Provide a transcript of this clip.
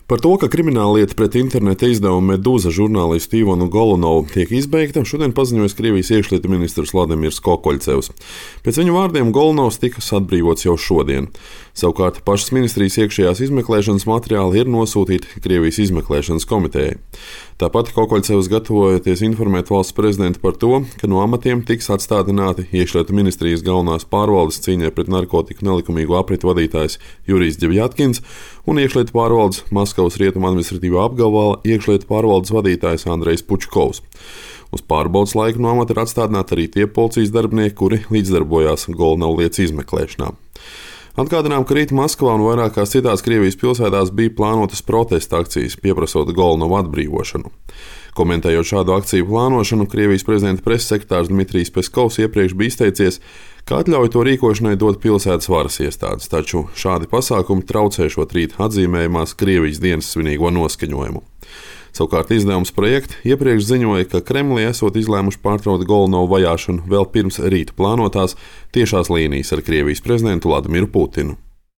Par to, ka krimināllieta pret interneta izdevumu Medūza žurnālistu Ivanu Golunovu tiek izbeigta, šodien paziņoja Krievijas iekšlietu ministrs Vladimirs Kokoļcevs. Pēc viņa vārdiem Golunovs tika atbrīvots jau šodien. Savukārt pašas ministrijas iekšējās izmeklēšanas materiāli ir nosūtīti Krievijas izmeklēšanas komitejai. Tāpat Kokoļcevs gatavojoties informēt valsts prezidentu par to, ka no amatiem tiks atstādināti iekšlietu ministrijas galvenās pārvaldes cīņai pret narkotiku nelikumīgo apritu vadītājs Jurijs Devjatkins un iekšlietu pārvaldes Maskavas rietumu administratīvā apgabala iekšlietu pārvaldes vadītājs Andrejs Pučkovs. Uz pārbaudas laiku no amata ir atstādināti arī tie policijas darbinieki, kuri līdzdarbojās Golunova lietas izmeklēšanā. Atgādinām, ka rīt Maskavā un vairākās citās Krievijas pilsētās bija plānotas protesta akcijas, pieprasot Golunova atbrīvošanu. Komentējot šādu akciju plānošanu, Krievijas prezidenta preses sekretārs Dmitrijs Peskovs iepriekš bija izteicies, ka atļauj to rīkošanai dot pilsētas varas iestādes, taču šādi pasākumi traucēšot rīt atzīmējumās Krievijas dienas svinīgo noskaņojumu. Savukārt izdevums Projekti iepriekš ziņoja, ka Kremlī esot izlēmuši pārtraukt Golunovu vajāšanu vēl pirms rīta plānotās tiešās līnijas ar Krievijas prezidentu Vladimiru Putinu.